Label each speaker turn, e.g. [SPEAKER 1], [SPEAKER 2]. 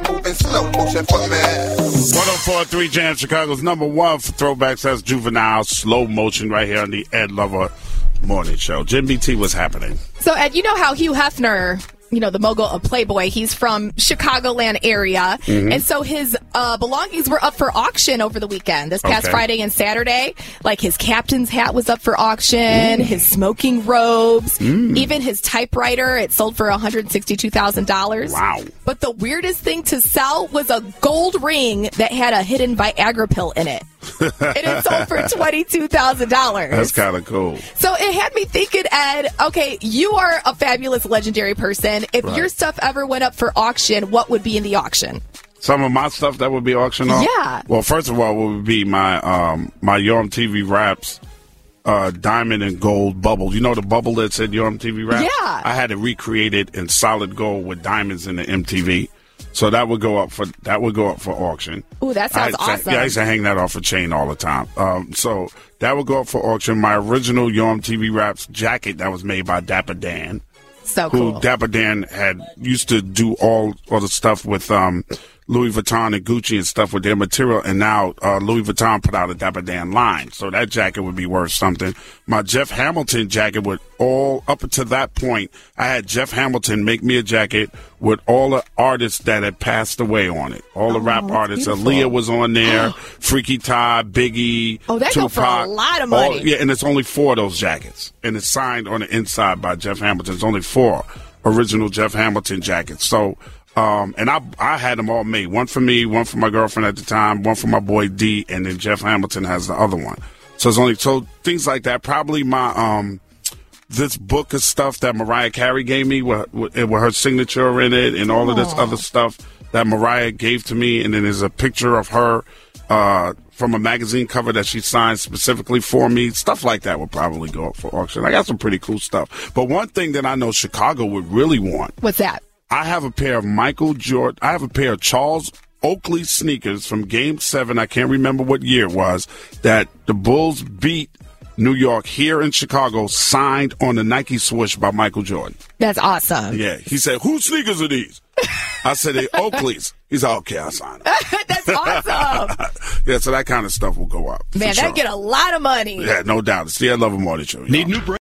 [SPEAKER 1] moving slow motion for me.
[SPEAKER 2] 104.3 Jam, Chicago's number one for throwbacks. That's Juvenile, slow motion right here on the Ed Lover Morning Show. Jim BT, what's happening?
[SPEAKER 3] So, Ed, you know how Hugh Hefner, the mogul of Playboy, he's from Chicagoland area. Mm-hmm. And so his belongings were up for auction over the weekend, this past Friday and Saturday. Like his captain's hat was up for auction, his smoking robes, even his typewriter. It sold for $162,000.
[SPEAKER 2] Wow.
[SPEAKER 3] But the weirdest thing to sell was a gold ring that had a hidden Viagra pill in it. And it sold for $22,000.
[SPEAKER 2] That's kind of cool.
[SPEAKER 3] So it had me thinking, Ed, okay, you are a fabulous, legendary person. If your stuff ever went up for auction, what would be in the auction?
[SPEAKER 2] Some of my stuff that would be auctioned off?
[SPEAKER 3] Yeah.
[SPEAKER 2] Well, first of all, what would be my Yo MTV Raps diamond and gold bubble. You know the bubble that's at Yo MTV Raps?
[SPEAKER 3] Yeah.
[SPEAKER 2] I had it recreated in solid gold with diamonds in the MTV. So that would go up for auction.
[SPEAKER 3] Ooh, that sounds awesome.
[SPEAKER 2] I used to hang that off a chain all the time. So that would go up for auction. My original Yo MTV Raps jacket that was made by Dapper Dan.
[SPEAKER 3] So cool.
[SPEAKER 2] Who Dapper Dan used to do all the stuff with Louis Vuitton and Gucci and stuff with their material, and now Louis Vuitton put out a Dapper Dan line, so that jacket would be worth something. My Jeff Hamilton jacket would up until that point, I had Jeff Hamilton make me a jacket with all the artists that had passed away on it. All the rap artists.
[SPEAKER 3] Beautiful.
[SPEAKER 2] Aaliyah was on there, Freaky Tah, Biggie,
[SPEAKER 3] that
[SPEAKER 2] Tupac.
[SPEAKER 3] go for a lot of money.
[SPEAKER 2] And it's only 4 of those jackets, and it's signed on the inside by Jeff Hamilton. It's only 4 original Jeff Hamilton jackets. So, and I had them all made. One for me, one for my girlfriend at the time, one for my boy D, and then Jeff Hamilton has the other one. So things like that. Probably my this book of stuff that Mariah Carey gave me with her signature in it, and all of this other stuff that Mariah gave to me, and then there's a picture of her from a magazine cover that she signed specifically for me. Stuff like that would probably go up for auction. I got some pretty cool stuff. But one thing that I know Chicago would really want.
[SPEAKER 3] What's that?
[SPEAKER 2] I have a pair of Michael Jordan. I have a pair of Charles Oakley sneakers from Game 7. I can't remember what year it was that the Bulls beat New York here in Chicago, signed on the Nike swoosh by Michael Jordan.
[SPEAKER 3] That's awesome.
[SPEAKER 2] Yeah. He said, whose sneakers are these? I said, they Oakley's. He's like, okay, I'll sign them.
[SPEAKER 3] That's awesome.
[SPEAKER 2] Yeah, so that kind of stuff will go up.
[SPEAKER 3] Man, that'd get a lot of money.
[SPEAKER 2] Yeah, no doubt. It's the Ed Lover Morning Show.
[SPEAKER 4] Need new